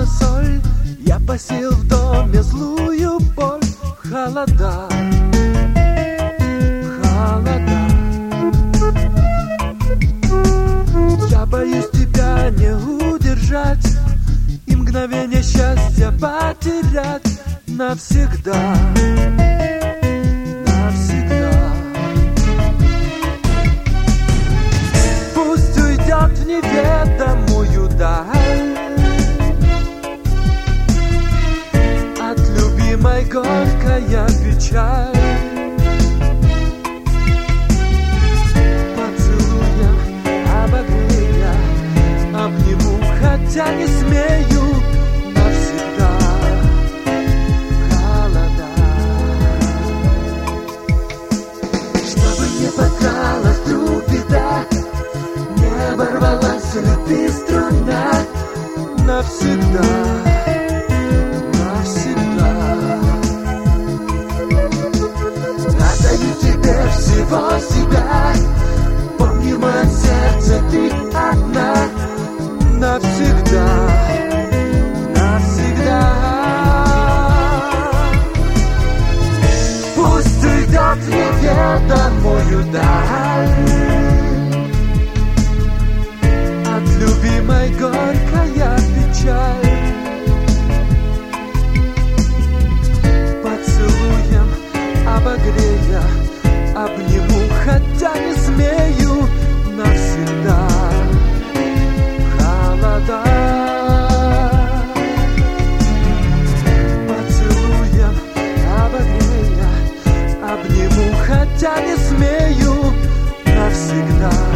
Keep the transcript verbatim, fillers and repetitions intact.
соль. Я посеял в доме злую боль. Холода, холода. Я боюсь тебя не удержать и мгновение счастья потерять навсегда, навсегда. Пусть уйдет в неведомую даль от любимой горькая печаль. Поцелуем обогрея, обниму, хотя не смею, навсегда. Холода. Чтобы не покрала вдруг беда, не оборвалась в любви струна, навсегда, навсегда. Отдаю тебе всего себя, помни, в моем сердце ты одна, навсегда, навсегда. Пусть уйдет в неведомую даль от любимой горькая печаль. Поцелуем обогрея, обниму, хотя не смею, навсегда. Холода. Поцелуем обогрея, обниму, хотя не смею, навсегда.